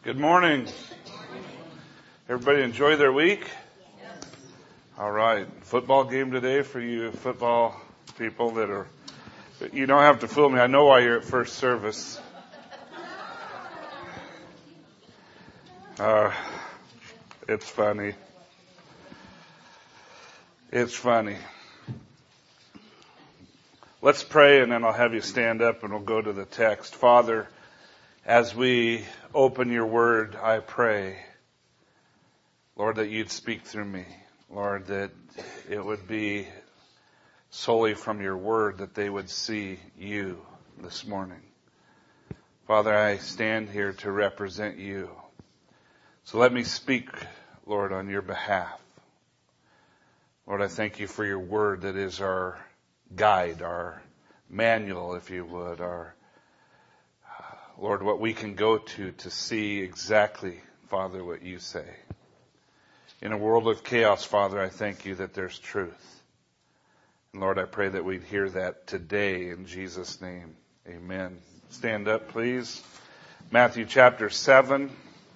Good morning. Everybody enjoy their week? All right. Football game today for you football people that are, you don't have to fool me. I know why you're at first service. It's funny. It's funny. Let's pray and then I'll have you stand up and we'll go to the text. Father, as we open your word, I pray, Lord, that you'd speak through me. Lord, that it would be solely from your word that they would see you this morning. Father, I stand here to represent you. So let me speak, Lord, on your behalf. Lord, I thank you for your word that is our guide, our manual, if you would, our Lord, what we can go to see exactly, Father, what you say. In a world of chaos, Father, I thank you that there's truth. And Lord, I pray that we'd hear that today in Jesus' name. Amen. Stand up, please. Matthew chapter 7,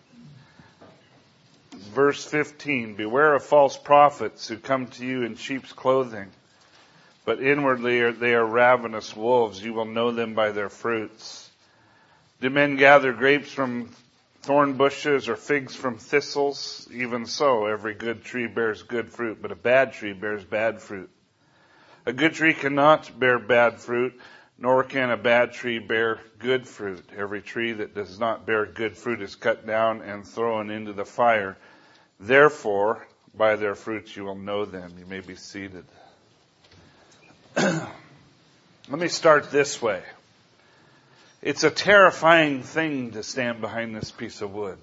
verse 15. Beware of false prophets who come to you in sheep's clothing, but inwardly they are ravenous wolves. You will know them by their fruits. Do men gather grapes from thorn bushes or figs from thistles? Even so, every good tree bears good fruit, but a bad tree bears bad fruit. A good tree cannot bear bad fruit, nor can a bad tree bear good fruit. Every tree that does not bear good fruit is cut down and thrown into the fire. Therefore, by their fruits you will know them. You may be seated. Let me start this way. It's a terrifying thing to stand behind this piece of wood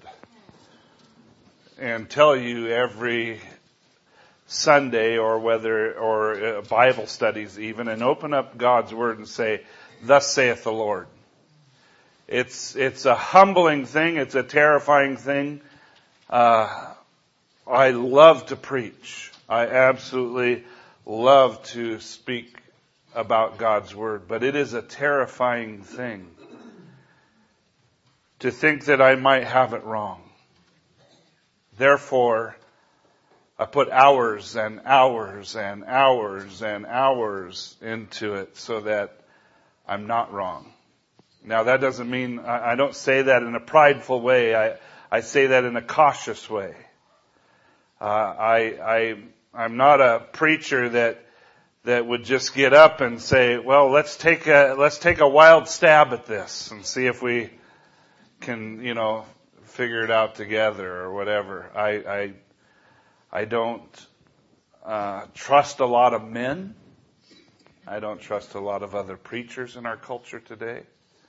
and tell you every Sunday or Bible studies even, and open up God's Word and say, "Thus saith the Lord." It's a humbling thing. It's a terrifying thing. I love to preach. I absolutely love to speak about God's Word, but it is a terrifying thing to think that I might have it wrong. Therefore, I put hours and hours and hours and hours into it so that I'm not wrong. Now that doesn't mean, I don't say that in a prideful way. I say that in a cautious way. I'm not a preacher that would just get up and say, well, let's take a wild stab at this and see if we can, figure it out together or whatever. I don't trust a lot of men. I don't trust a lot of other preachers in our culture today.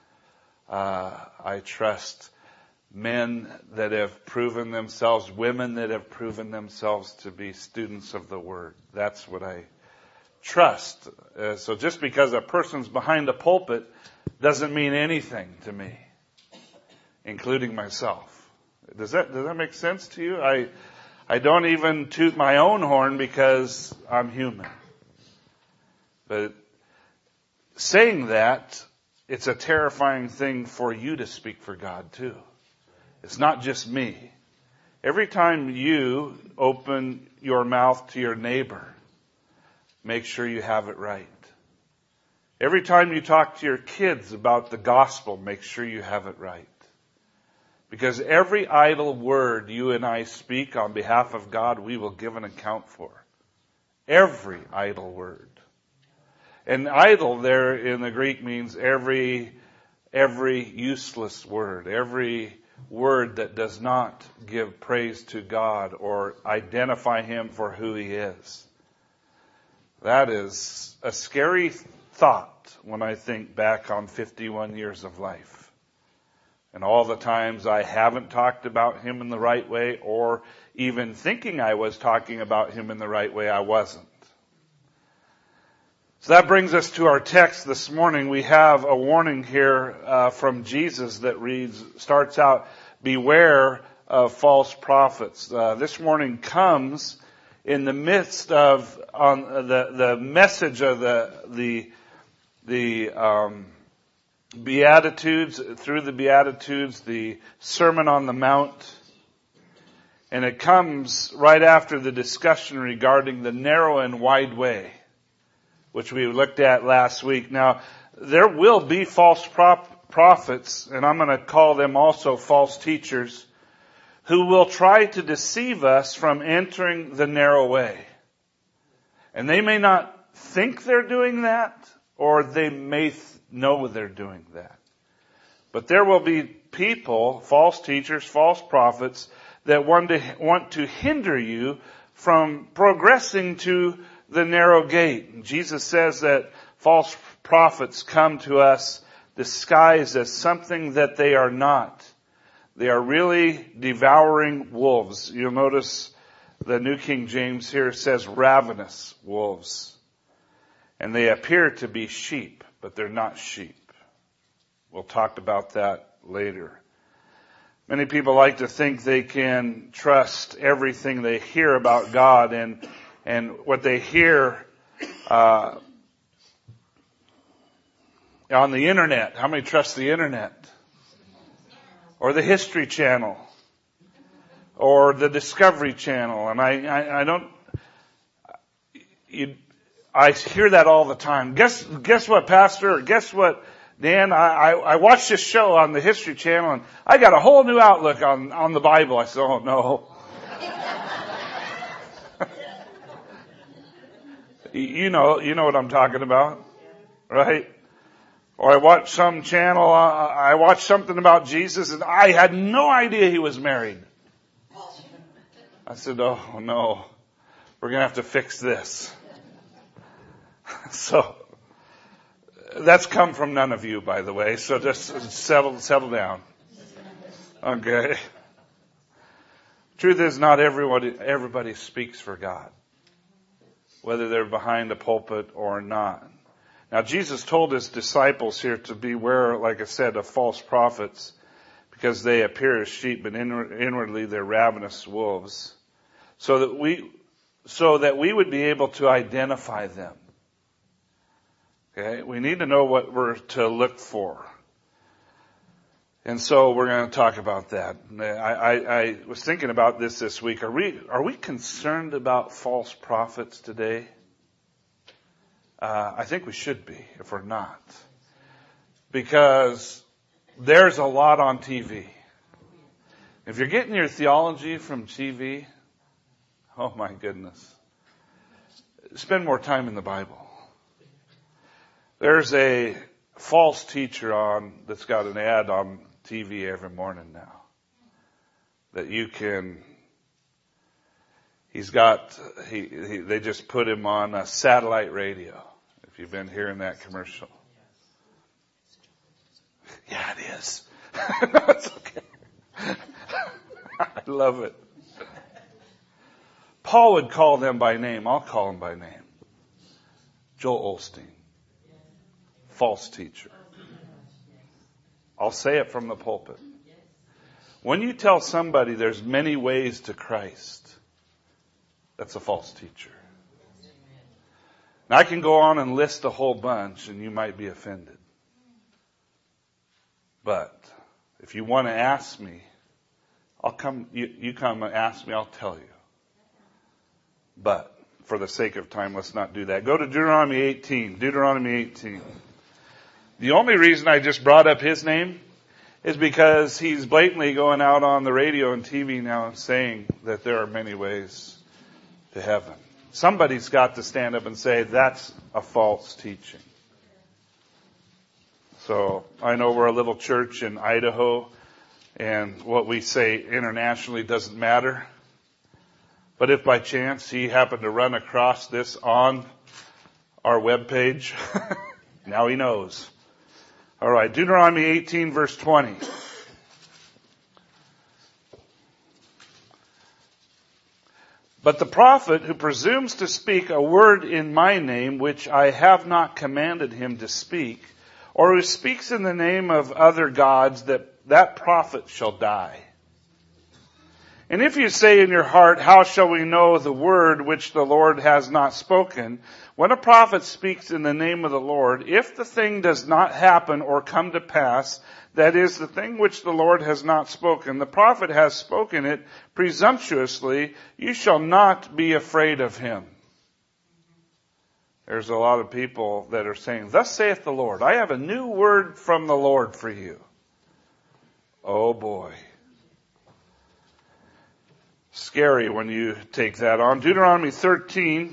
I trust men that have proven themselves, women that have proven themselves to be students of the Word. That's what I trust. So just because a person's behind a pulpit doesn't mean anything to me, including myself. Does that make sense to you? I don't even toot my own horn because I'm human. But saying that, it's a terrifying thing for you to speak for God too. It's not just me. Every time you open your mouth to your neighbor, make sure you have it right. Every time you talk to your kids about the gospel, make sure you have it right. Because every idle word you and I speak on behalf of God, we will give an account for. Every idle word. And idle there in the Greek means every useless word, every word that does not give praise to God or identify Him for who He is. That is a scary thought when I think back on 51 years of life. And all the times I haven't talked about Him in the right way, or even thinking I was talking about Him in the right way, I wasn't. So that brings us to our text this morning. We have a warning here from Jesus that starts out, beware of false prophets. This warning comes in the midst of the message of the Beatitudes, through the Beatitudes, the Sermon on the Mount. And it comes right after the discussion regarding the narrow and wide way, which we looked at last week. Now, there will be false prophets, and I'm going to call them also false teachers, who will try to deceive us from entering the narrow way. And they may not think they're doing that, or they may know they're doing that. But there will be people, false teachers, false prophets, that want to hinder you from progressing to the narrow gate. And Jesus says that false prophets come to us disguised as something that they are not. They are really devouring wolves. You'll notice the New King James here says ravenous wolves. And they appear to be sheep, but they're not sheep. We'll talk about that later. Many people like to think they can trust everything they hear about God and what they hear on the internet. How many trust the internet? Or the History Channel? Or the Discovery Channel? And I hear that all the time. Guess what, Pastor? Or guess what, Dan? I watched this show on the History Channel and I got a whole new outlook on the Bible. I said, oh no. You know what I'm talking about, right? Or I watched some channel, I watched something about Jesus and I had no idea he was married. I said, oh no, we're going to have to fix this. So, that's come from none of you, by the way, so just settle down. Okay. Truth is, not everybody speaks for God, whether they're behind a pulpit or not. Now, Jesus told his disciples here to beware, like I said, of false prophets, because they appear as sheep, but inwardly they're ravenous wolves, so that we would be able to identify them. Okay, we need to know what we're to look for. And so we're going to talk about that. I was thinking about this week. Are we concerned about false prophets today? I think we should be, if we're not. Because there's a lot on TV. If you're getting your theology from TV, oh my goodness. Spend more time in the Bible. There's a false teacher that's got an ad on TV every morning now. That you can, they just put him on a satellite radio. If you've been hearing that commercial. Yeah, it is. No, it's okay. I love it. Paul would call them by name. I'll call them by name. Joel Osteen. False teacher. I'll say it from the pulpit. When you tell somebody there's many ways to Christ, that's a false teacher. Now I can go on and list a whole bunch and you might be offended. But if you want to ask me, I'll come, you come and ask me, I'll tell you. But for the sake of time, let's not do that. Go to Deuteronomy 18. Deuteronomy 18. The only reason I just brought up his name is because he's blatantly going out on the radio and TV now and saying that there are many ways to heaven. Somebody's got to stand up and say that's a false teaching. So I know we're a little church in Idaho and what we say internationally doesn't matter. But if by chance he happened to run across this on our webpage, now he knows. All right, Deuteronomy 18, verse 20. But the prophet who presumes to speak a word in my name, which I have not commanded him to speak, or who speaks in the name of other gods, that prophet shall die. And if you say in your heart, how shall we know the word which the Lord has not spoken? When a prophet speaks in the name of the Lord, if the thing does not happen or come to pass, that is, the thing which the Lord has not spoken, the prophet has spoken it presumptuously, you shall not be afraid of him. There's a lot of people that are saying, thus saith the Lord, I have a new word from the Lord for you. Oh boy. Scary when you take that on. Deuteronomy 13,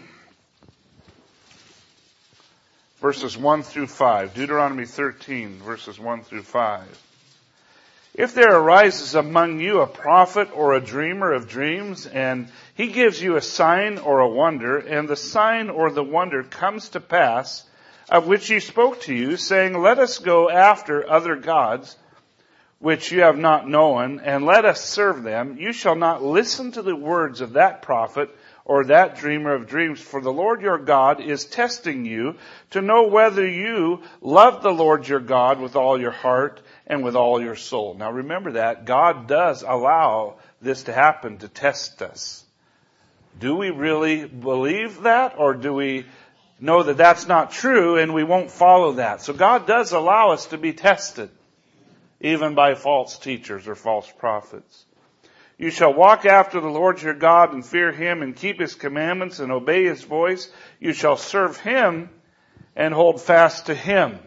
verses 1 through 5. Deuteronomy 13, verses 1 through 5. If there arises among you a prophet or a dreamer of dreams, and he gives you a sign or a wonder, and the sign or the wonder comes to pass, of which he spoke to you, saying, let us go after other gods, which you have not known, and let us serve them, you shall not listen to the words of that prophet or that dreamer of dreams, for the Lord your God is testing you to know whether you love the Lord your God with all your heart and with all your soul. Now remember that God does allow this to happen to test us. Do we really believe that, or do we know that that's not true and we won't follow that? So God does allow us to be tested, even by false teachers or false prophets. You shall walk after the Lord your God and fear him and keep his commandments and obey his voice. You shall serve him and hold fast to him.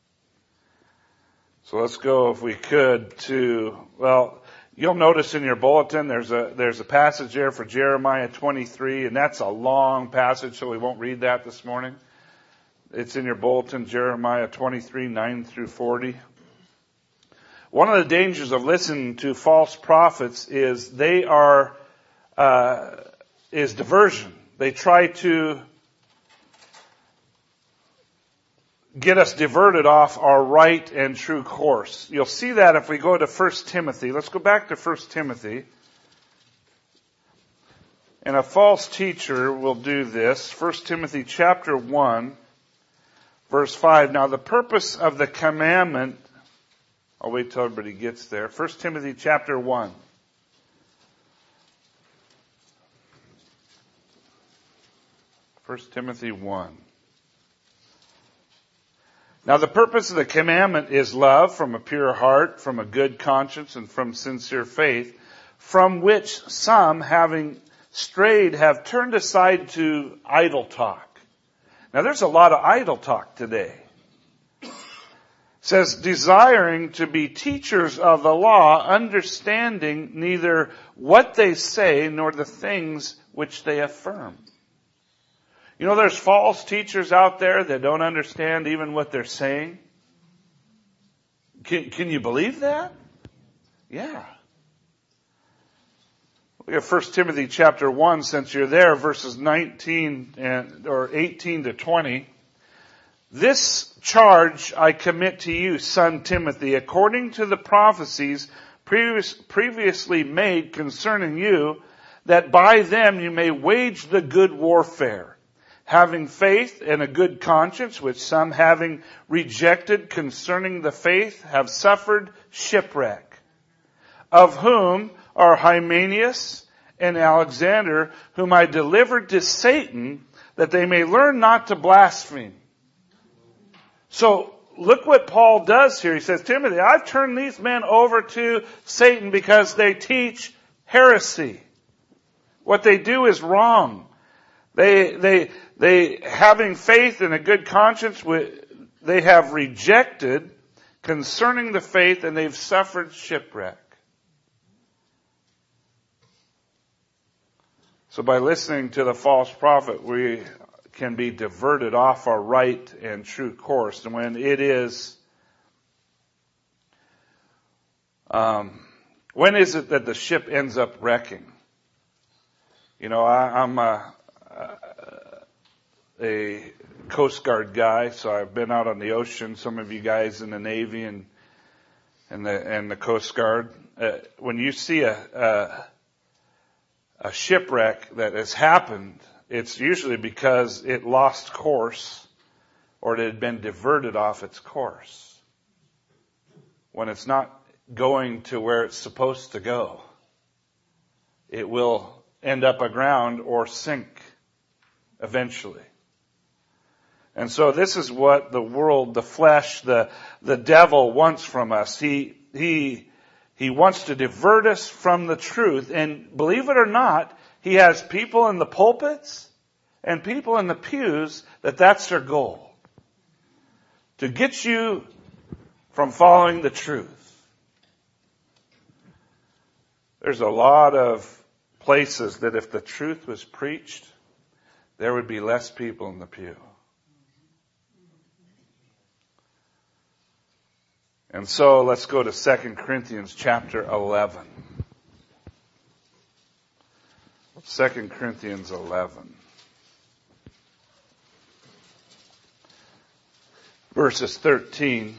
So let's go, if we could, to, well, you'll notice in your bulletin there's a passage there for Jeremiah 23, and that's a long passage, so we won't read that this morning. It's in your bulletin, Jeremiah 23, 9 through 40. One of the dangers of listening to false prophets is is diversion. They try to get us diverted off our right and true course. You'll see that if we go to 1 Timothy. Let's go back to 1 Timothy. And a false teacher will do this. 1 Timothy chapter 1, verse 5. Now the purpose of the commandment, I'll wait till everybody gets there. 1 Timothy chapter 1. First Timothy 1. Now the purpose of the commandment is love from a pure heart, from a good conscience, and from sincere faith, from which some, having strayed, have turned aside to idle talk. Now there's a lot of idle talk today. It says, desiring to be teachers of the law, understanding neither what they say nor the things which they affirm. You know, there's false teachers out there that don't understand even what they're saying. Can you believe that? Yeah. Look at 1 Timothy chapter 1, since you're there, verses 19 or 18 to 20. This charge I commit to you, son Timothy, according to the prophecies previously made concerning you, that by them you may wage the good warfare, having faith and a good conscience, which some, having rejected concerning the faith, have suffered shipwreck, of whom are Hymenaeus and Alexander, whom I delivered to Satan, that they may learn not to blaspheme. So look what Paul does here. He says, Timothy, I've turned these men over to Satan because they teach heresy. What they do is wrong. They having faith and a good conscience, they have rejected concerning the faith, and they've suffered shipwreck. So by listening to the false prophet, we can be diverted off our right and true course. And when it is, when is it that the ship ends up wrecking? You know, I'm a Coast Guard guy, so I've been out on the ocean. Some of you guys in the Navy and the Coast Guard. When you see a shipwreck that has happened, it's usually because it lost course or it had been diverted off its course. When it's not going to where it's supposed to go, it will end up aground or sink eventually. And so this is what the world, the flesh, the devil wants from us. He wants to divert us from the truth. And believe it or not, he has people in the pulpits and people in the pews that's their goal. To get you from following the truth. There's a lot of places that if the truth was preached, there would be less people in the pew. And so let's go to 2 Corinthians chapter 11. 2 Corinthians 11. Verses 13.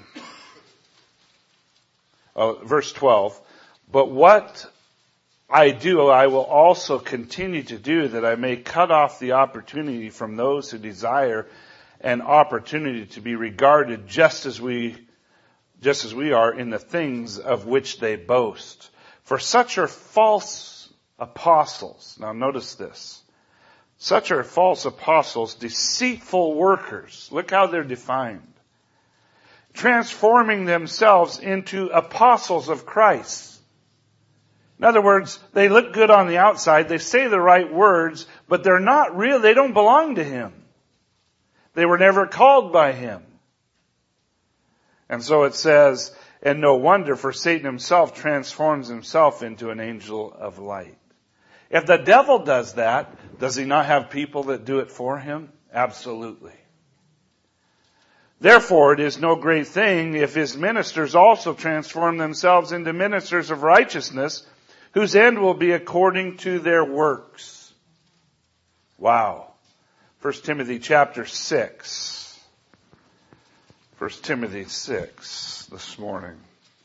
Verse 12. But what I do, I will also continue to do, that I may cut off the opportunity from those who desire an opportunity to be regarded just as we are in the things of which they boast. For such are false apostles. Now notice this. Such are false apostles, deceitful workers. Look how they're defined. Transforming themselves into apostles of Christ. In other words, they look good on the outside, they say the right words, but they're not real, they don't belong to Him. They were never called by Him. And so it says, and no wonder, for Satan himself transforms himself into an angel of light. If the devil does that, does he not have people that do it for him? Absolutely. Therefore, it is no great thing if his ministers also transform themselves into ministers of righteousness, whose end will be according to their works. Wow. 1 Timothy chapter 6. 1 Timothy 6 this morning.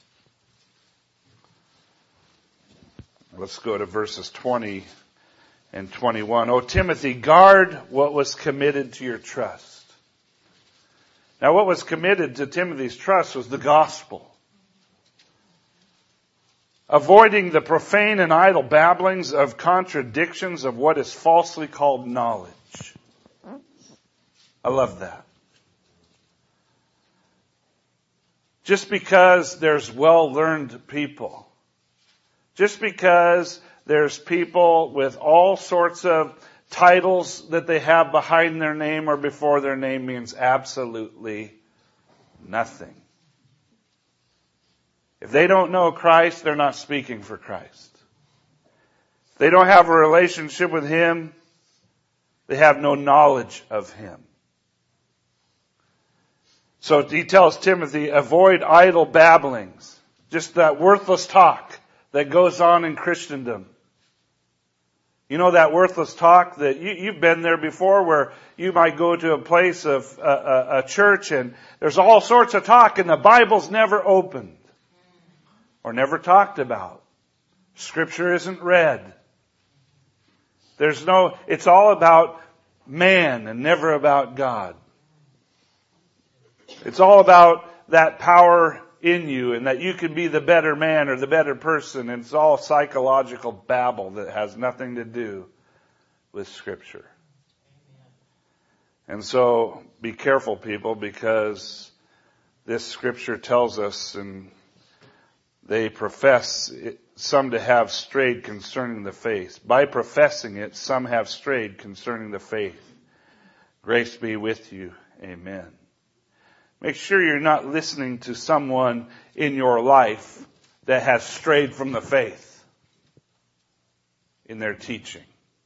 Let's go to verses 20 and 21. O Timothy, guard what was committed to your trust. Now what was committed to Timothy's trust was the gospel. Avoiding the profane and idle babblings of contradictions of what is falsely called knowledge. I love that. Just because there's well-learned people, just because there's people with all sorts of titles that they have behind their name or before their name means absolutely nothing. If they don't know Christ, they're not speaking for Christ. If they don't have a relationship with Him, they have no knowledge of Him. So he tells Timothy, avoid idle babblings. Just that worthless talk that goes on in Christendom. You know that worthless talk that you've been there before, where you might go to a place of a church and there's all sorts of talk and the Bible's never opened or never talked about. Scripture isn't read. It's all about man and never about God. It's all about that power in you and that you can be the better man or the better person. And it's all psychological babble that has nothing to do with Scripture. And so be careful, people, because this Scripture tells us, and they profess some to have strayed concerning the faith. By professing it, some have strayed concerning the faith. Grace be with you. Amen. Make sure you're not listening to someone in your life that has strayed from the faith in their teaching.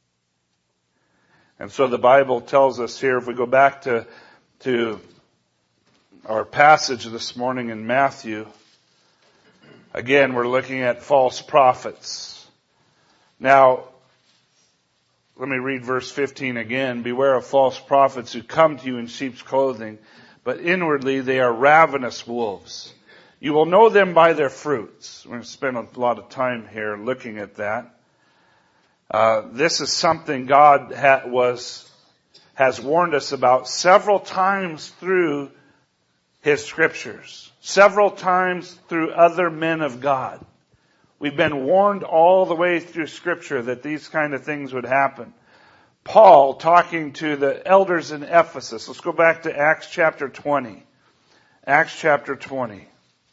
And so the Bible tells us here, if we go back to our passage this morning in Matthew, again, we're looking at false prophets. Now, let me read verse 15 again. Beware of false prophets who come to you in sheep's clothing, but inwardly they are ravenous wolves. You will know them by their fruits. We're going to spend a lot of time here looking at that. This is something God has warned us about several times through His Scriptures. Several times through other men of God. We've been warned all the way through Scripture that these kind of things would happen. Paul talking to the elders in Ephesus. Let's go back to Acts chapter 20. Acts chapter 20.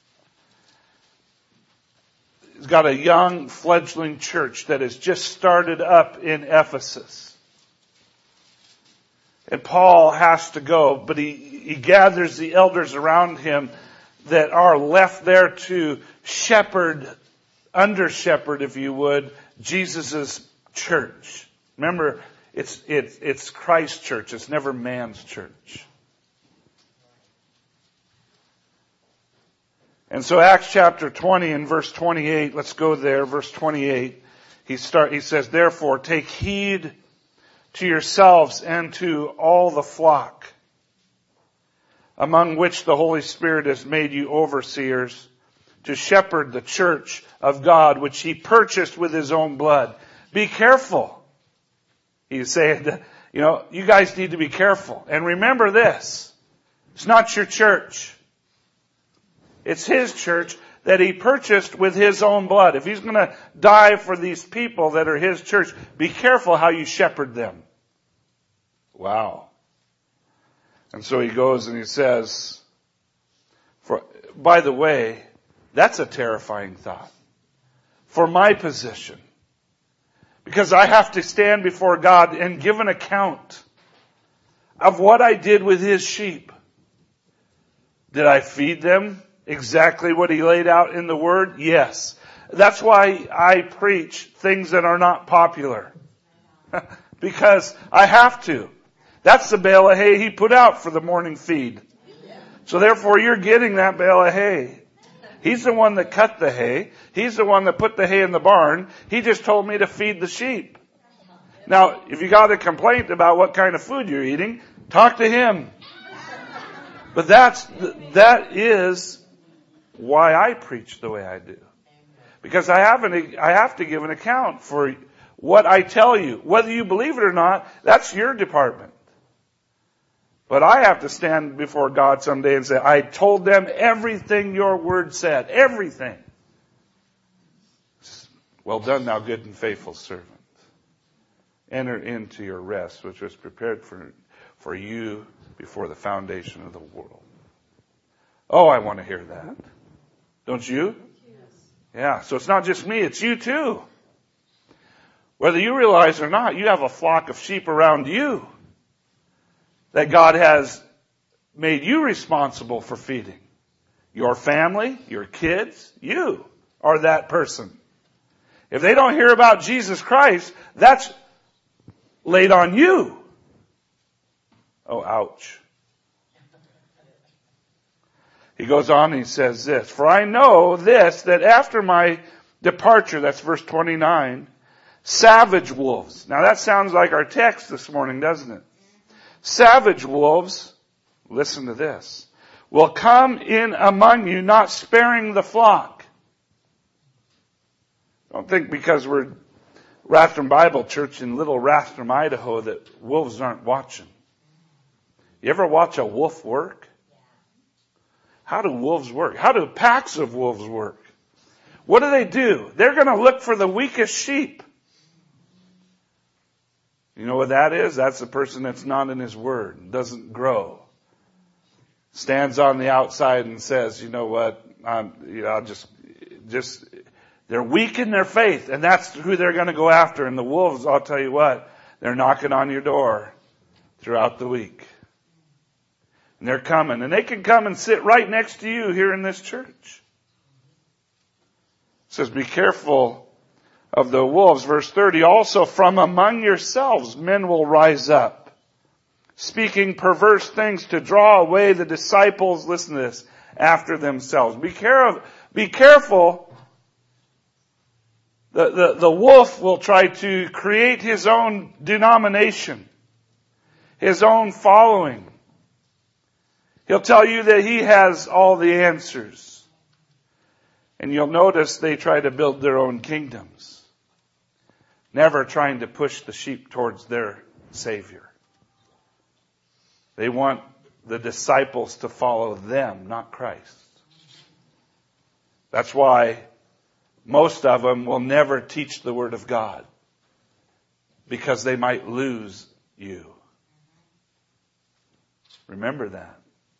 He's got a young fledgling church that has just started up in Ephesus. And Paul has to go, but he gathers the elders around him that are left there to shepherd, under shepherd, if you would, Jesus' church. Remember, it's Christ's church. It's never man's church. And so Acts chapter 20 and verse 28, let's go there, verse 28. He says, therefore, take heed to yourselves and to all the flock, among which the Holy Spirit has made you overseers, to shepherd the church of God, which He purchased with His own blood. Be careful. He's saying, you guys need to be careful. And remember this, it's not your church. It's His church that He purchased with His own blood. If He's going to die for these people that are His church, be careful how you shepherd them. Wow. And so he goes and he says, by the way, that's a terrifying thought for my position. Because I have to stand before God and give an account of what I did with His sheep. Did I feed them exactly what He laid out in the Word? Yes. That's why I preach things that are not popular. Because I have to. That's the bale of hay He put out for the morning feed. So therefore you're getting that bale of hay. He's the one that cut the hay. He's the one that put the hay in the barn. He just told me to feed the sheep. Now, if you got a complaint about what kind of food you're eating, talk to Him. But that is why I preach the way I do. Because I have to give an account for what I tell you. Whether you believe it or not, that's your department. But I have to stand before God someday and say, I told them everything your word said. Everything. Well done, thou good and faithful servant. Enter into your rest, which was prepared for you before the foundation of the world. Oh, I want to hear that. Don't you? Yes. Yeah, so it's not just me, it's you too. Whether you realize or not, you have a flock of sheep around you that God has made you responsible for feeding. Your family, your kids, you are that person. If they don't hear about Jesus Christ, that's laid on you. Oh, ouch. He goes on and he says this, for I know this, that after my departure, that's verse 29, savage wolves. Now that sounds like our text this morning, doesn't it? Savage wolves, listen to this, will come in among you, not sparing the flock. Don't think because we're Rathdrum Bible Church in Little Rathdrum, Idaho, that wolves aren't watching. You ever watch a wolf work? How do wolves work? How do packs of wolves work? What do? They're going to look for the weakest sheep. You know what that is? That's the person that's not in His Word, doesn't grow. Stands on the outside and says, you know what, they're weak in their faith, and that's who they're going to go after. And the wolves, I'll tell you what, they're knocking on your door throughout the week. And they're coming, and they can come and sit right next to you here in this church. It says, be careful of the wolves. Verse 30, also from among yourselves men will rise up, speaking perverse things to draw away the disciples, listen to this, after themselves. Be careful. The wolf will try to create his own denomination, his own following. He'll tell you that he has all the answers. And you'll notice they try to build their own kingdoms, never trying to push the sheep towards their Savior. They want the disciples to follow them, not Christ. That's why most of them will never teach the Word of God because they might lose you. Remember that.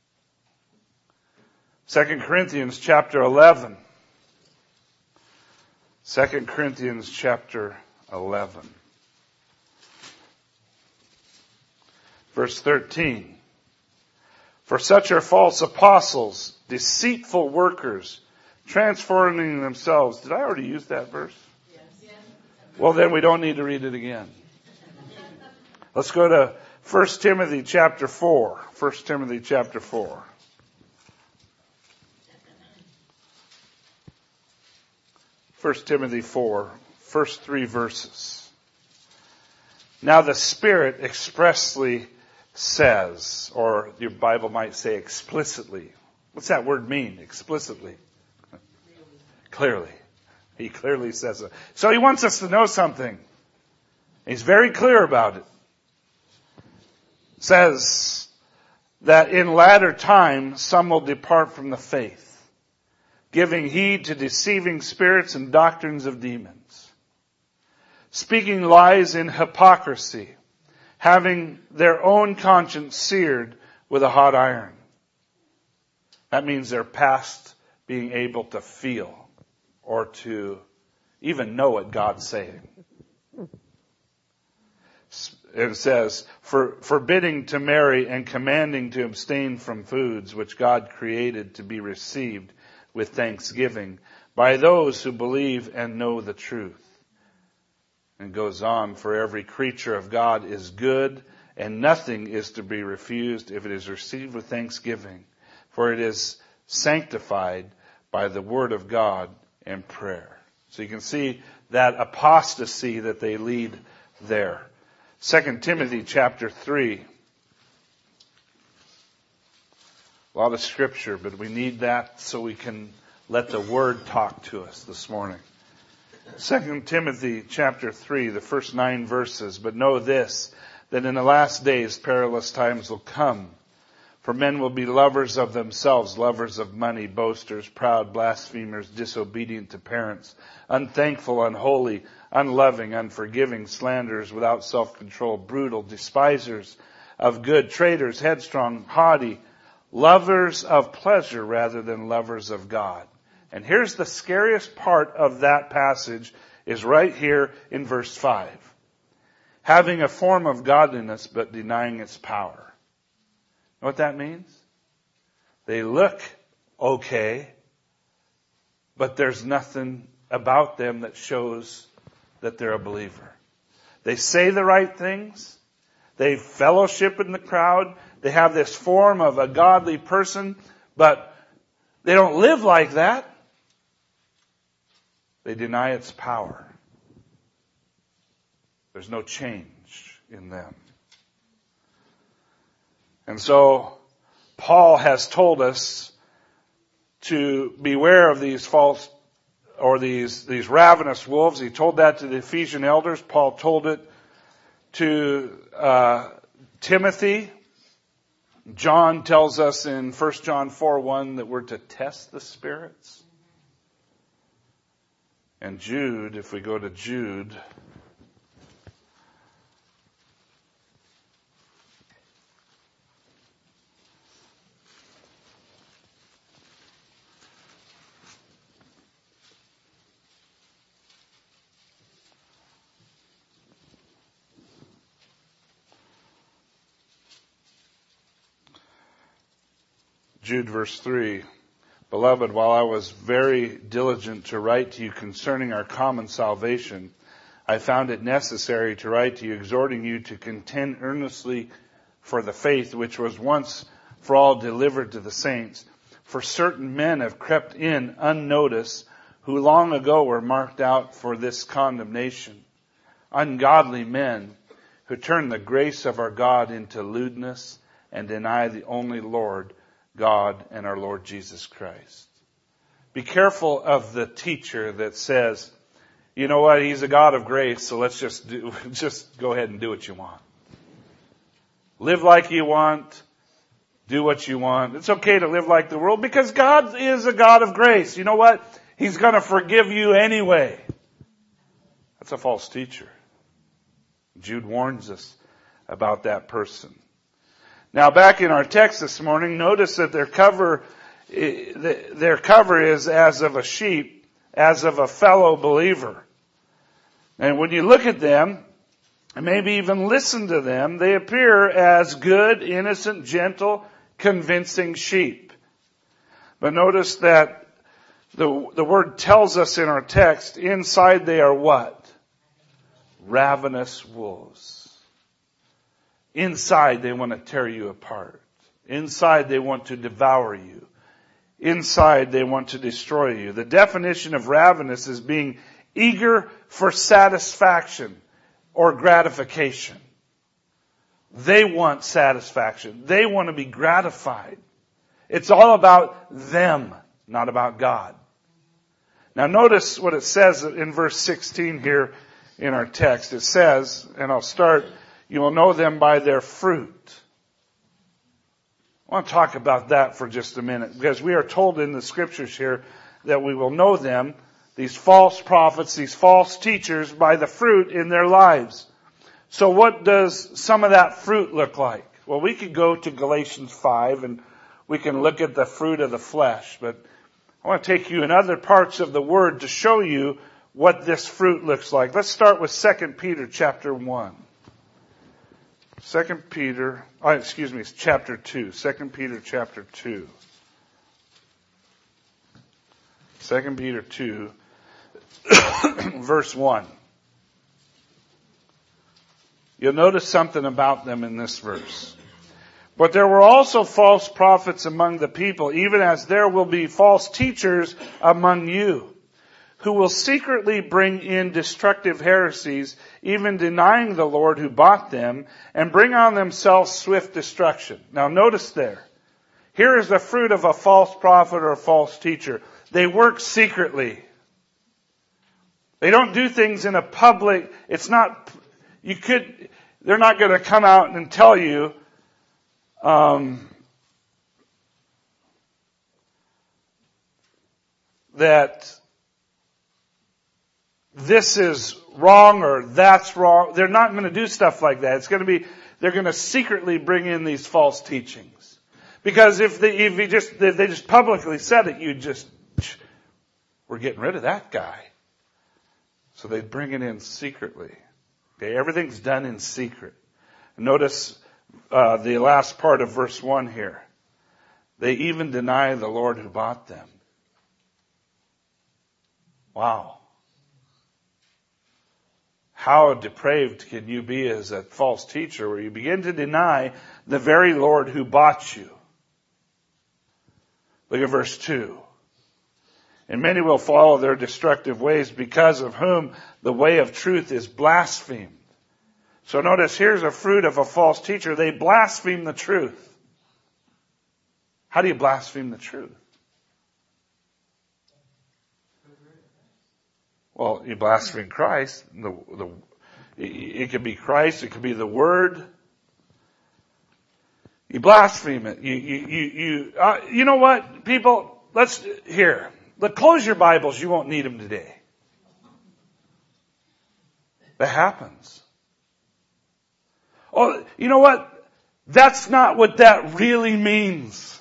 2 Corinthians chapter 11. 2 Corinthians chapter 11. Verse 13. For such are false apostles, deceitful workers, transforming themselves. Did I already use that verse? Yes. Well, then we don't need to read it again. Let's go to 1 Timothy chapter 4. 1 Timothy chapter 4. 1 Timothy 4, first 3 verses. Now the Spirit expressly says, or your Bible might say explicitly. What's that word mean, explicitly? Clearly. He clearly says it. So he wants us to know something. He's very clear about it. Says that in latter time some will depart from the faith, giving heed to deceiving spirits and doctrines of demons, speaking lies in hypocrisy, having their own conscience seared with a hot iron. That means they're past being able to feel or to even know what God's saying. It says, forbidding to marry and commanding to abstain from foods which God created to be received with thanksgiving by those who believe and know the truth. And goes on, for every creature of God is good, and nothing is to be refused if it is received with thanksgiving, for it is sanctified by the word of God and prayer. So you can see that apostasy that they lead there. 2 Timothy chapter 3. A lot of scripture, but we need that so we can let the Word talk to us this morning. 2 Timothy chapter 3, the first 9 verses. But know this, that in the last days perilous times will come. For men will be lovers of themselves, lovers of money, boasters, proud, blasphemers, disobedient to parents, unthankful, unholy, unloving, unforgiving, slanderers, without self-control, brutal, despisers of good, traitors, headstrong, haughty, lovers of pleasure rather than lovers of God. And here's the scariest part of that passage is right here in verse 5. Having a form of godliness but denying its power. Know what that means? They look okay, but there's nothing about them that shows that they're a believer. They say the right things. They fellowship in the crowd. They have this form of a godly person, but they don't live like that. They deny its power. There's no change in them. And so, Paul has told us to beware of these false, or these ravenous wolves. He told that to the Ephesian elders. Paul told it to Timothy. John tells us in 1 John 4:1 that we're to test the spirits. And Jude, if we go to Jude, verse 3. Beloved, while I was very diligent to write to you concerning our common salvation, I found it necessary to write to you, exhorting you to contend earnestly for the faith which was once for all delivered to the saints. For certain men have crept in unnoticed, who long ago were marked out for this condemnation. Ungodly men who turn the grace of our God into lewdness and deny the only Lord, God and our Lord Jesus Christ. Be careful of the teacher that says, you know what, he's a God of grace, so let's just go ahead and do what you want. Live like you want. Do what you want. It's okay to live like the world because God is a God of grace. You know what? He's going to forgive you anyway. That's a false teacher. Jude warns us about that person. Now back in our text this morning, notice that their cover is as of a sheep, as of a fellow believer. And when you look at them, and maybe even listen to them, they appear as good, innocent, gentle, convincing sheep. But notice that the word tells us in our text, inside they are what? Ravenous wolves. Inside they want to tear you apart. Inside they want to devour you. Inside they want to destroy you. The definition of ravenous is being eager for satisfaction or gratification. They want satisfaction. They want to be gratified. It's all about them, not about God. Now notice what it says in verse 16 here in our text. It says, and I'll start, you will know them by their fruit. I want to talk about that for just a minute, because we are told in the scriptures here that we will know them, these false prophets, these false teachers, by the fruit in their lives. So what does some of that fruit look like? Well, we could go to Galatians 5 and we can look at the fruit of the flesh, but I want to take you in other parts of the Word to show you what this fruit looks like. Let's start with 2 Peter chapter 1. Chapter 2. 2 Peter chapter 2. 2 Peter 2, verse 1. You'll notice something about them in this verse. But there were also false prophets among the people, even as there will be false teachers among you, who will secretly bring in destructive heresies, even denying the Lord who bought them, and bring on themselves swift destruction. Now notice there. Here is the fruit of a false prophet or a false teacher. They work secretly. They don't do things in a public, they're not going to come out and tell you, that this is wrong or that's wrong. They're not going to do stuff like that. They're going to secretly bring in these false teachings. Because if they just publicly said it, we're getting rid of that guy. So they bring it in secretly. Okay, everything's done in secret. Notice the last part of verse 1 here. They even deny the Lord who bought them. Wow. How depraved can you be as a false teacher where you begin to deny the very Lord who bought you? Look at verse 2. And many will follow their destructive ways, because of whom the way of truth is blasphemed. So notice, here's a fruit of a false teacher. They blaspheme the truth. How do you blaspheme the truth? Well, you blaspheme Christ. It could be Christ. It could be the Word. You blaspheme it. You know what, people? Close your Bibles. You won't need them today. That happens. Oh, you know what? That's not what that really means.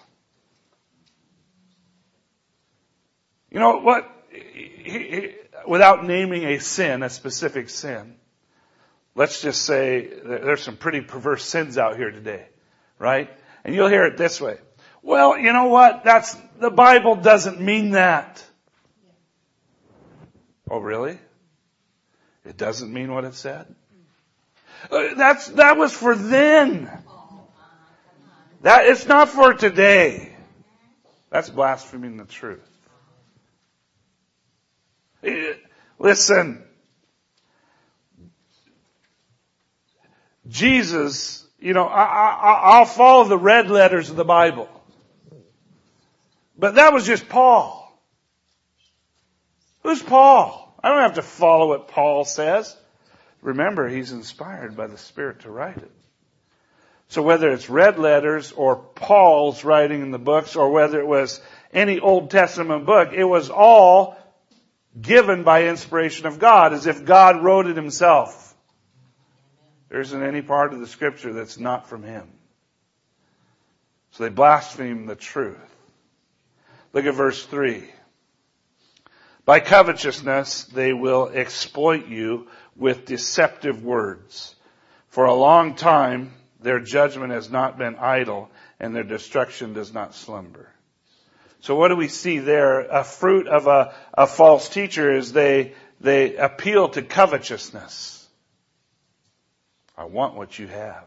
You know what? Without naming a sin, a specific sin, let's just say there's some pretty perverse sins out here today, right? And you'll hear it this way. Well, you know what? The Bible doesn't mean that. Oh, really? It doesn't mean what it said? That was for then. It's not for today. That's blaspheming the truth. Listen. Jesus, I'll follow the red letters of the Bible. But that was just Paul. Who's Paul? I don't have to follow what Paul says. Remember, he's inspired by the Spirit to write it. So whether it's red letters or Paul's writing in the books, or whether it was any Old Testament book, it was all given by inspiration of God, as if God wrote it himself. There isn't any part of the scripture that's not from him. So they blaspheme the truth. Look at verse 3. By covetousness they will exploit you with deceptive words. For a long time their judgment has not been idle, and their destruction does not slumber. So what do we see there? A fruit of a false teacher is they appeal to covetousness. I want what you have.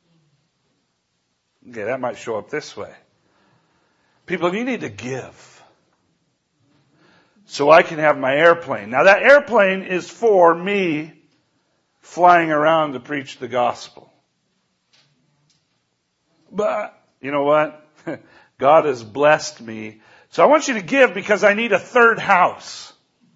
Okay, that might show up this way. People, you need to give so I can have my airplane. Now that airplane is for me flying around to preach the gospel. But, you know what? God has blessed me. So I want you to give because I need a third house.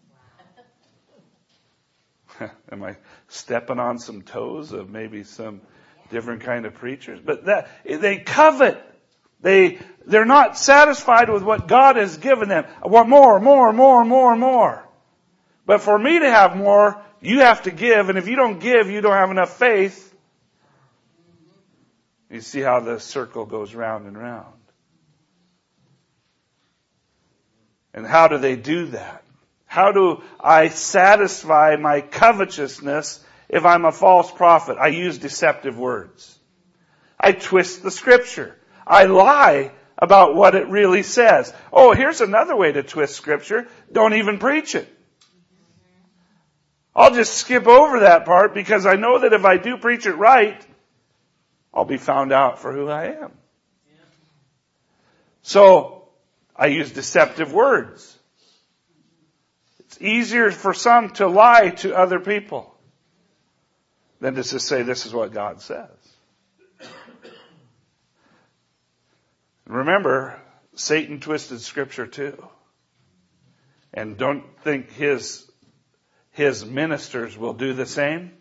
Am I stepping on some toes of maybe some different kind of preachers? But they covet. They're not satisfied with what God has given them. I want more. But for me to have more, you have to give. And if you don't give, you don't have enough faith. You see how the circle goes round and round. And how do they do that? How do I satisfy my covetousness if I'm a false prophet? I use deceptive words. I twist the scripture. I lie about what it really says. Oh, here's another way to twist scripture. Don't even preach it. I'll just skip over that part because I know that if I do preach it right, I'll be found out for who I am. So, I use deceptive words. It's easier for some to lie to other people than to just say, this is what God says. Remember, Satan twisted scripture too. And don't think his ministers will do the same.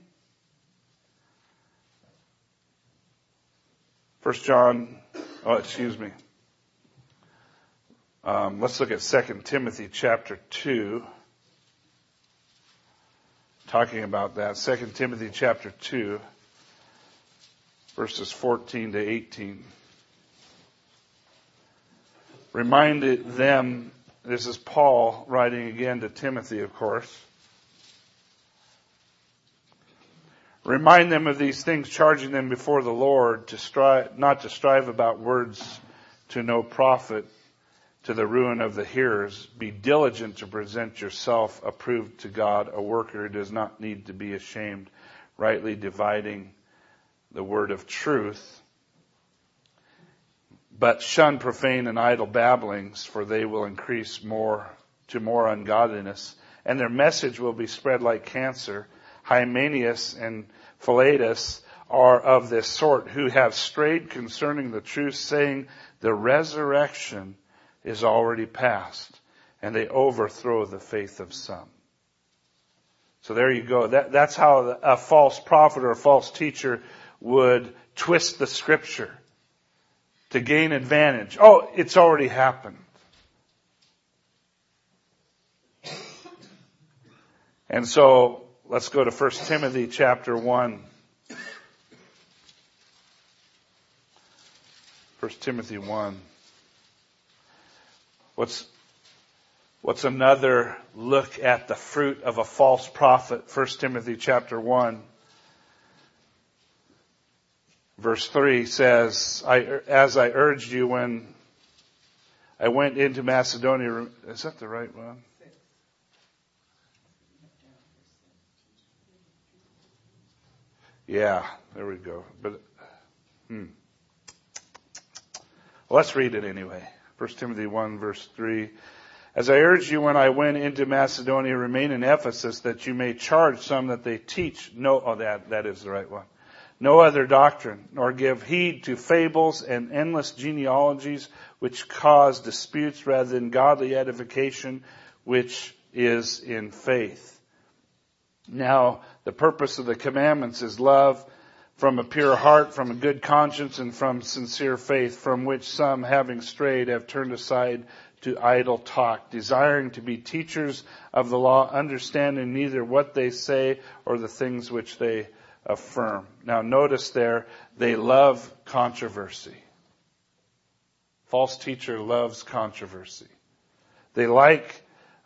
1 John, let's look at 2 Timothy chapter 2. Talking about that. 2 Timothy chapter 2, verses 14 to 18. Reminded them, this is Paul writing again to Timothy, of course. Remind them of these things, charging them before the Lord not to strive about words to no profit, to the ruin of the hearers. Be diligent to present yourself approved to God, a worker who does not need to be ashamed, rightly dividing the word of truth. But shun profane and idle babblings, for they will increase more ungodliness, and their message will be spread like cancer. Hymenaeus and Philetus are of this sort, who have strayed concerning the truth, saying the resurrection is already past, and they overthrow the faith of some. So there you go. That's how a false prophet or a false teacher would twist the scripture to gain advantage. Oh, it's already happened. And so let's go to 1 Timothy chapter 1. 1 Timothy 1. What's another look at the fruit of a false prophet? 1 Timothy chapter 1. Verse 3 says, as I urged you when I went into Macedonia. Is that the right one? Yeah, there we go. But well, let's read it anyway. 1 Timothy 1 verse 3. As I urged you when I went into Macedonia, remain in Ephesus, that you may charge some that they teach that is the right one. No other doctrine, nor give heed to fables and endless genealogies which cause disputes, rather than godly edification which is in faith. Now, the purpose of the commandments is love from a pure heart, from a good conscience, and from sincere faith, from which some, having strayed, have turned aside to idle talk, desiring to be teachers of the law, understanding neither what they say or the things which they affirm. Now notice there, they love controversy. False teacher loves controversy. They like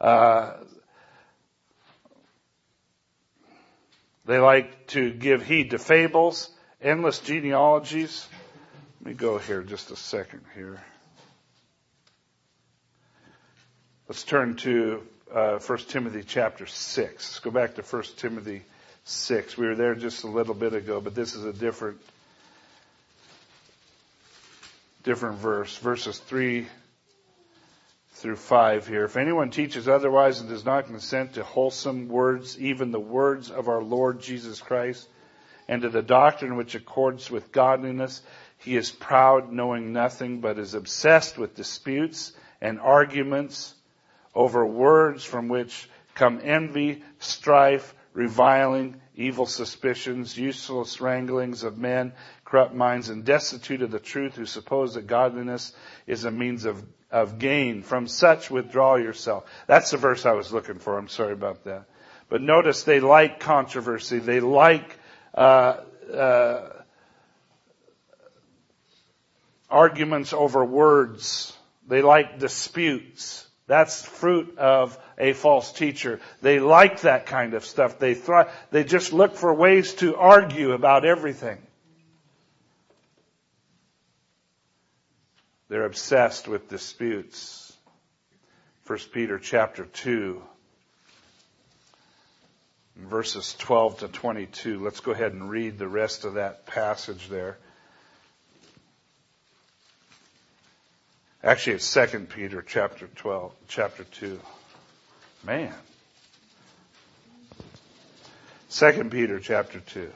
to give heed to fables, endless genealogies. Let me go here just a second here. Let's turn to 1 Timothy chapter 6. Let's go back to 1 Timothy 6. We were there just a little bit ago, but this is a different verse. Verses 3 through 5 here. If anyone teaches otherwise and does not consent to wholesome words, even the words of our Lord Jesus Christ, and to the doctrine which accords with godliness, he is proud, knowing nothing, but is obsessed with disputes and arguments over words from which come envy, strife, reviling, evil suspicions, useless wranglings of men, corrupt minds, and destitute of the truth, who suppose that godliness is a means of gain. From such withdraw yourself. That's the verse I was looking for. I'm sorry about that. But notice they like controversy. They like arguments over words. They like disputes. That's fruit of a false teacher. They like that kind of stuff. They just look for ways to argue about everything. They're obsessed with disputes. 1 Peter chapter 2, verses 12 to 22. Let's go ahead and read the rest of that passage there. Actually, it's 2 Peter chapter 2. Man. 2 Peter chapter 2.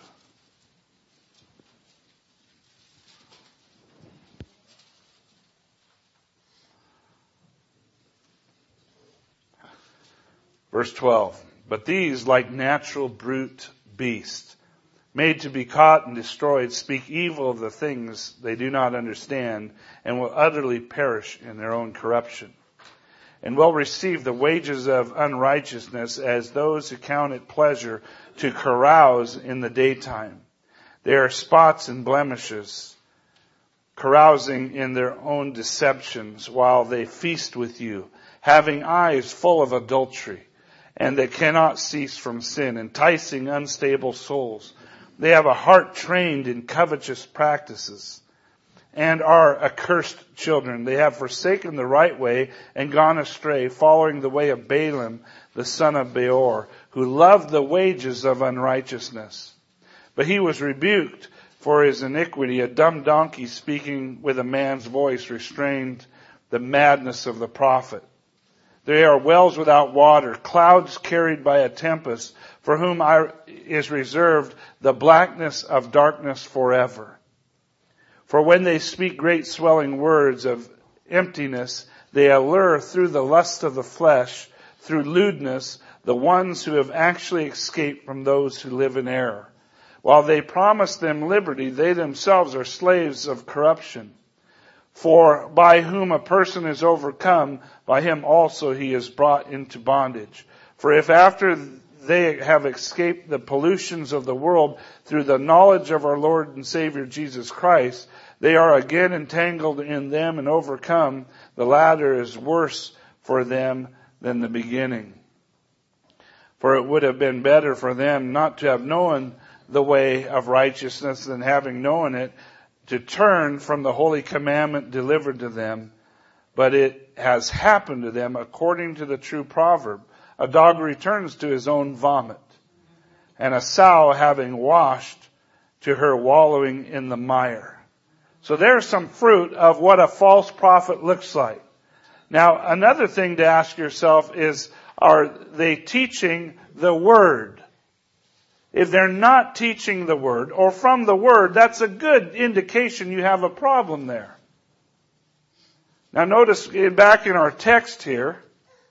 Verse 12. But these, like natural brute beasts, made to be caught and destroyed, speak evil of the things they do not understand, and will utterly perish in their own corruption, and will receive the wages of unrighteousness as those who count it pleasure to carouse in the daytime. They are spots and blemishes, carousing in their own deceptions while they feast with you, having eyes full of adultery, and they cannot cease from sin, enticing unstable souls. They have a heart trained in covetous practices and are accursed children. They have forsaken the right way and gone astray, following the way of Balaam, the son of Beor, who loved the wages of unrighteousness. But he was rebuked for his iniquity. A dumb donkey speaking with a man's voice restrained the madness of the prophet. They are wells without water, clouds carried by a tempest, for whom is reserved the blackness of darkness forever. For when they speak great swelling words of emptiness, they allure through the lust of the flesh, through lewdness, the ones who have actually escaped from those who live in error. While they promise them liberty, they themselves are slaves of corruption. For by whom a person is overcome, by him also he is brought into bondage. For if after they have escaped the pollutions of the world through the knowledge of our Lord and Savior Jesus Christ, they are again entangled in them and overcome, the latter is worse for them than the beginning. For it would have been better for them not to have known the way of righteousness than having known it, to turn from the holy commandment delivered to them. But it has happened to them according to the true proverb. A dog returns to his own vomit, and a sow having washed to her wallowing in the mire. So there's some fruit of what a false prophet looks like. Now, another thing to ask yourself is, are they teaching the word? If they're not teaching the word, or from the word, that's a good indication you have a problem there. Now notice back in our text here,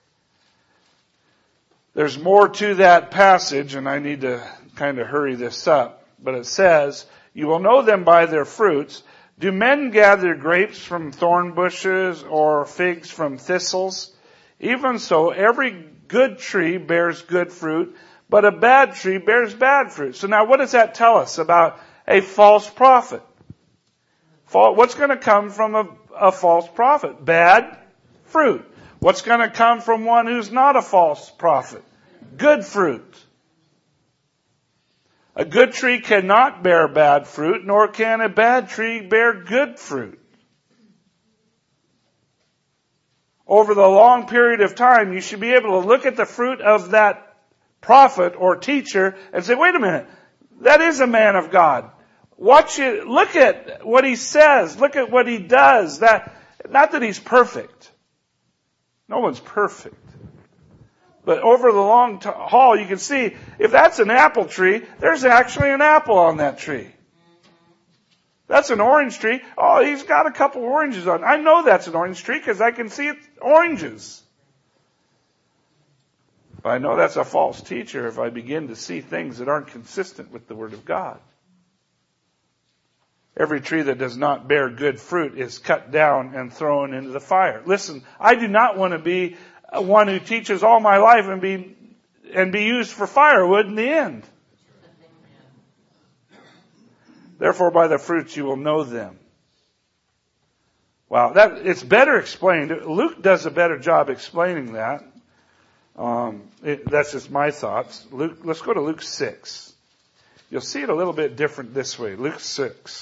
there's more to that passage, and I need to kind of hurry this up. But it says, you will know them by their fruits. Do men gather grapes from thorn bushes or figs from thistles? Even so, every good tree bears good fruit, but a bad tree bears bad fruit. So now what does that tell us about a false prophet? What's going to come from a false prophet? Bad fruit. What's going to come from one who's not a false prophet? Good fruit. A good tree cannot bear bad fruit, nor can a bad tree bear good fruit. Over the long period of time, you should be able to look at the fruit of that prophet or teacher and say, wait a minute, that is a man of God. Watch it, look at what he says, look at what he does. Not that he's perfect. No one's perfect. But over the long haul, you can see, if that's an apple tree, there's actually an apple on that tree. That's an orange tree. Oh, he's got a couple oranges on. I know that's an orange tree because I can see it's oranges. But I know that's a false teacher if I begin to see things that aren't consistent with the Word of God. Every tree that does not bear good fruit is cut down and thrown into the fire. Listen, I do not want to be one who teaches all my life and be used for firewood in the end. Therefore, by the fruits you will know them. Wow, it's better explained. Luke does a better job explaining that. That's just my thoughts. Let's go to Luke 6. You'll see it a little bit different this way. Luke 6.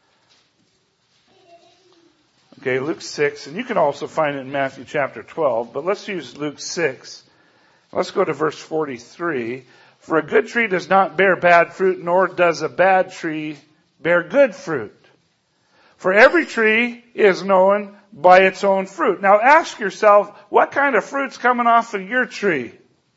Okay, Luke 6, and you can also find it in Matthew chapter 12, but let's use Luke 6. Let's go to verse 43. For a good tree does not bear bad fruit, nor does a bad tree bear good fruit. For every tree is known by its own fruit. Now ask yourself, what kind of fruit's coming off of your tree?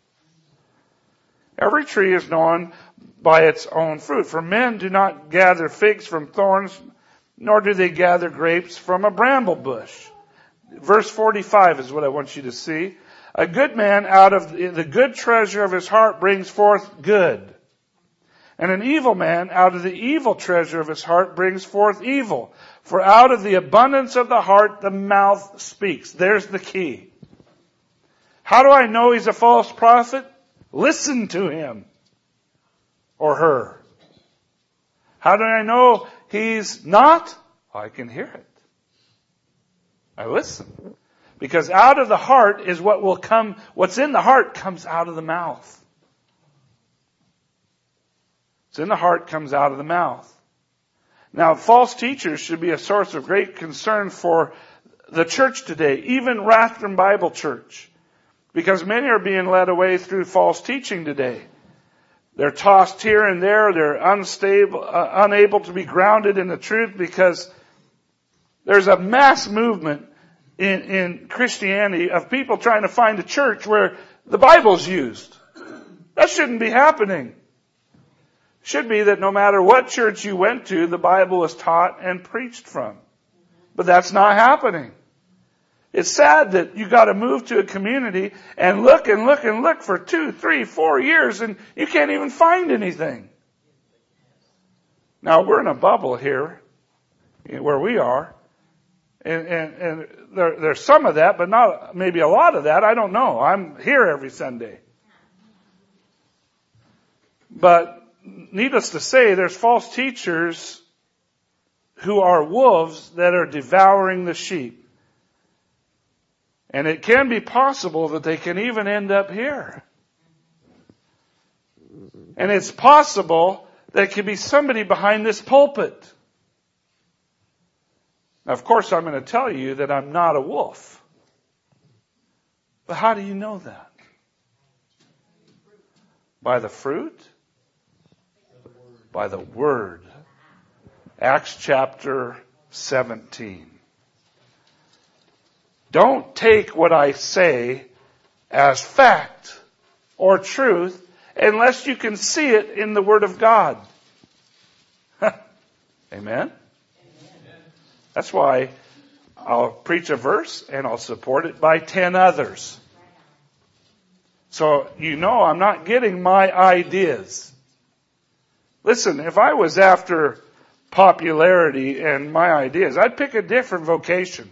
Every tree is known by its own fruit. For men do not gather figs from thorns, nor do they gather grapes from a bramble bush. Verse 45 is what I want you to see. A good man out of the good treasure of his heart brings forth good. And an evil man out of the evil treasure of his heart brings forth evil. For out of the abundance of the heart the mouth speaks. There's the key. How do I know he's a false prophet? Listen to him or her. How do I know he's not? I can hear it. I listen. Because out of the heart is what will come, what's in the heart comes out of the mouth. What's in the heart comes out of the mouth. Now, false teachers should be a source of great concern for the church today, even Rathdrum Bible Church. Because many are being led away through false teaching today. They're tossed here and there. They're unable to be grounded in the truth because there's a mass movement in Christianity of people trying to find a church where the Bible's used. That shouldn't be happening. It should be that no matter what church you went to, the Bible is taught and preached from. But that's not happening. It's sad that you got to move to a community and look for 2, 3, 4 years and you can't even find anything. Now we're in a bubble here where we are. And there's some of that, but not maybe a lot of that. I don't know. I'm here every Sunday. But needless to say, there's false teachers who are wolves that are devouring the sheep. And it can be possible that they can even end up here. And it's possible that it could be somebody behind this pulpit. Now, of course, I'm going to tell you that I'm not a wolf. But how do you know that? By the fruit? By the word. Acts chapter 17. Don't take what I say as fact or truth unless you can see it in the Word of God. Amen? That's why I'll preach a verse and I'll support it by 10 others. So you know I'm not getting my ideas. Listen, if I was after popularity and my ideas. I'd pick a different vocation.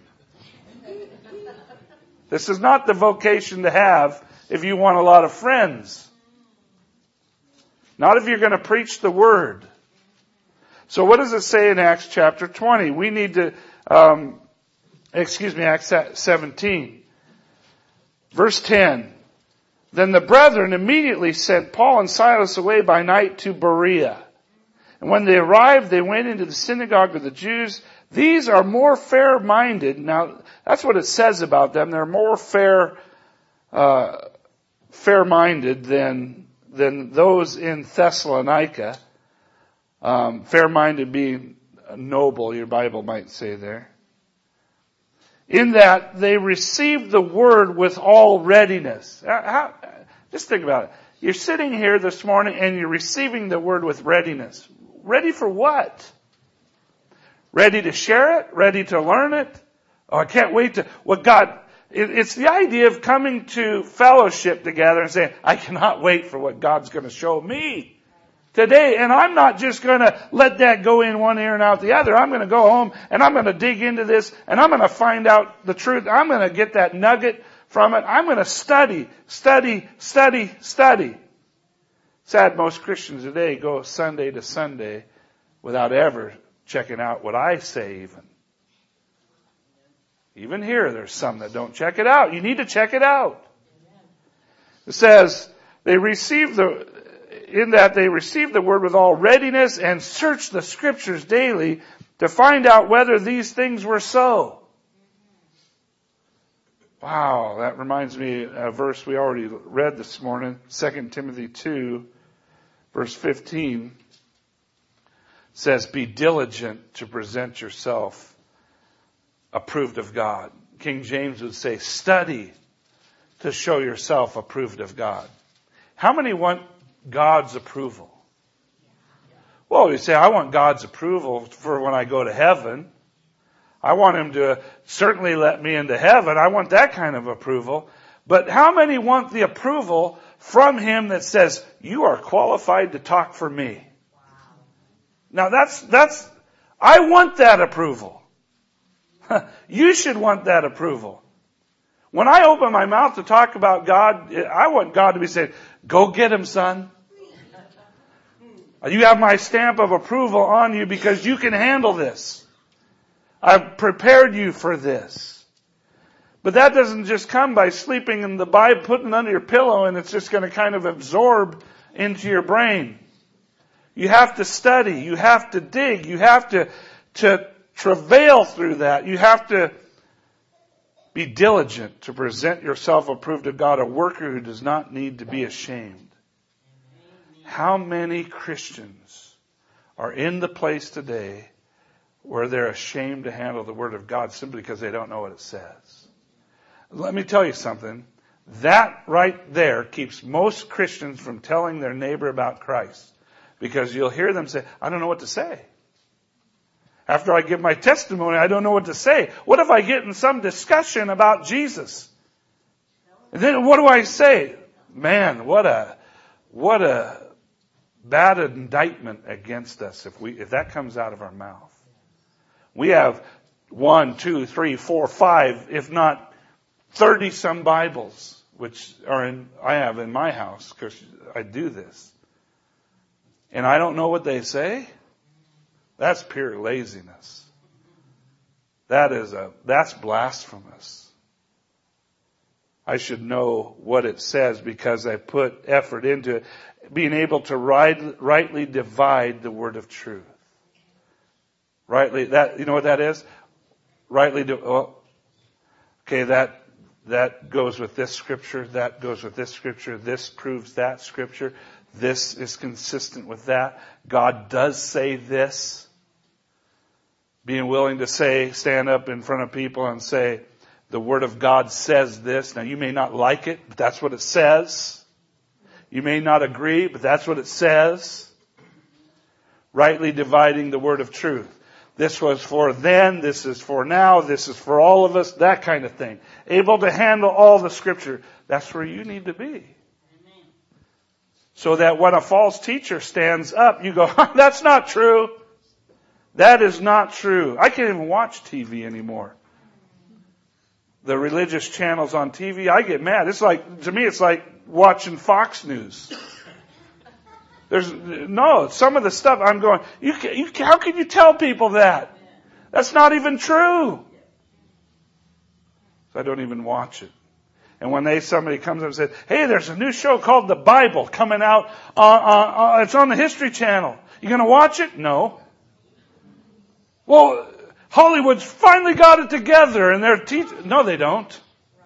This is not the vocation to have if you want a lot of friends. Not if you're going to preach the Word. So what does it say in Acts chapter 20? We need to, Acts 17. Verse 10. Then the brethren immediately sent Paul and Silas away by night to Berea. And when they arrived, they went into the synagogue of the Jews. These are more fair-minded. Now, that's what it says about them. They're more fair-minded than those in Thessalonica. Fair-minded being noble, your Bible might say there. In that they received the word with all readiness. Just think about it. You're sitting here this morning and you're receiving the word with readiness. Ready for what? Ready to share it? Ready to learn it? Oh, I can't wait to, it's the idea of coming to fellowship together and saying, I cannot wait for what God's going to show me today. And I'm not just going to let that go in one ear and out the other. I'm going to go home and I'm going to dig into this and I'm going to find out the truth. I'm going to get that nugget from it. I'm going to study. Sad, most Christians today go Sunday to Sunday without ever checking out what I say even. Even here, there's some that don't check it out. You need to check it out. It says, they received the word with all readiness and searched the scriptures daily to find out whether these things were so. Wow, that reminds me of a verse we already read this morning, 2 Timothy 2, verse 15. Says, be diligent to present yourself approved of God. King James would say, study to show yourself approved of God. How many want God's approval? Well, you say, I want God's approval for when I go to heaven. I want Him to certainly let me into heaven. I want that kind of approval. But how many want the approval from Him that says, you are qualified to talk for me? Now I want that approval. You should want that approval. When I open my mouth to talk about God, I want God to be saying, go get him, son. You have my stamp of approval on you because you can handle this. I've prepared you for this. But that doesn't just come by sleeping in the Bible, putting it under your pillow, and it's just going to kind of absorb into your brain. You have to study. You have to dig. You have to travail through that. You have to be diligent to present yourself approved of God, a worker who does not need to be ashamed. How many Christians are in the place today where they're ashamed to handle the Word of God simply because they don't know what it says? Let me tell you something. That right there keeps most Christians from telling their neighbor about Christ. Because you'll hear them say, I don't know what to say. After I give my testimony, I don't know what to say. What if I get in some discussion about Jesus? And then what do I say? Man, what a bad indictment against us if that comes out of our mouth. We have 1, 2, 3, 4, 5, if not 30 some Bibles, which I have in my house because I do this. And I don't know what they say? That's pure laziness. That's blasphemous. I should know what it says because I put effort into it. Being able to rightly divide the word of truth. Rightly, you know what that is? That goes with this scripture, that goes with this scripture, this proves that scripture. This is consistent with that. God does say this. Being willing to stand up in front of people and say, the Word of God says this. Now you may not like it, but that's what it says. You may not agree, but that's what it says. Rightly dividing the word of truth. This was for then, this is for now, this is for all of us, that kind of thing. Able to handle all the scripture. That's where you need to be. So that when a false teacher stands up, you go, that's not true. That is not true. I can't even watch TV anymore. The religious channels on TV, I get mad. To me, it's like watching Fox News. Some of the stuff I'm going, how can you tell people that? That's not even true. So I don't even watch it. And when somebody comes up and says, hey, there's a new show called The Bible coming out, it's on the History Channel. You gonna watch it? No. Well, Hollywood's finally got it together and they're teaching. No, they don't.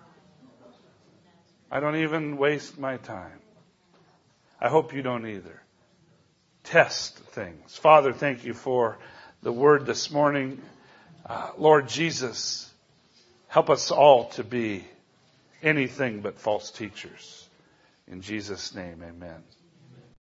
I don't even waste my time. I hope you don't either. Test things. Father, thank you for the word this morning. Lord Jesus, help us all to be anything but false teachers. In Jesus' name, amen.